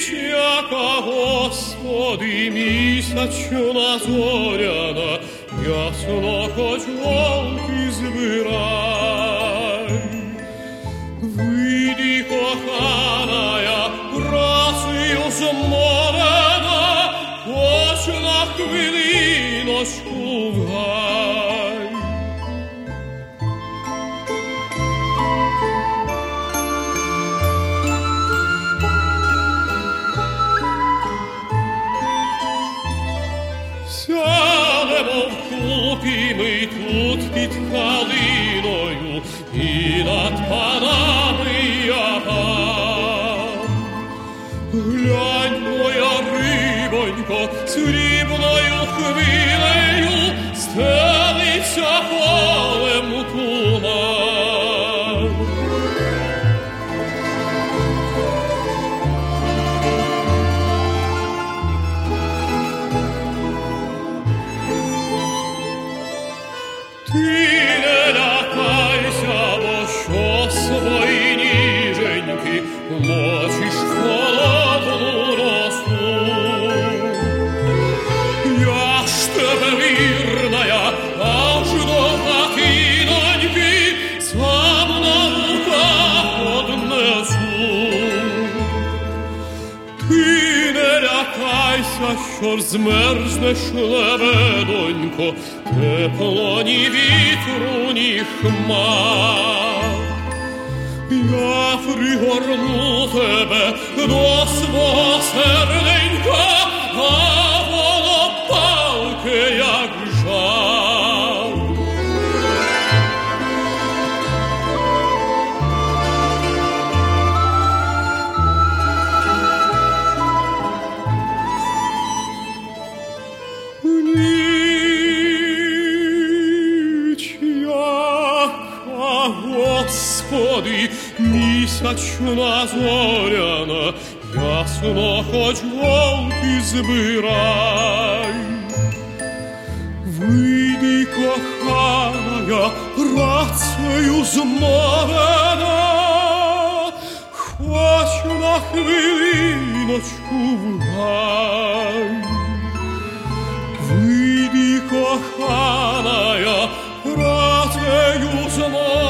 яка, Господи, місячна зоряна, ясно хоч голки збирай. Вийди, коханая, працею зморена, хоч на хвилиночку в гай. Сядемо вкупі ми тут під калиною, і над панами я пан. Глянь, моя рибонько, срібною хвилею стелиться полем туман. Ти не лякайся, бо що свої ніженьки мочиш холодну росу. Я ж тебе вірная, аж до хатиноньки сам на руках однесу. Ти не лякайся, що змерзнеш, лебедонько, тепло ні вітру, ні хмар. Я пригорну тебе до свого серденька, а воно палке, як жар. Господи, місячна зоряна, ясно хоч голки збирай. Вийди, коханая, працею зморена, хоч на хвилиночку в гай. Вийди, коханая, працею зморена,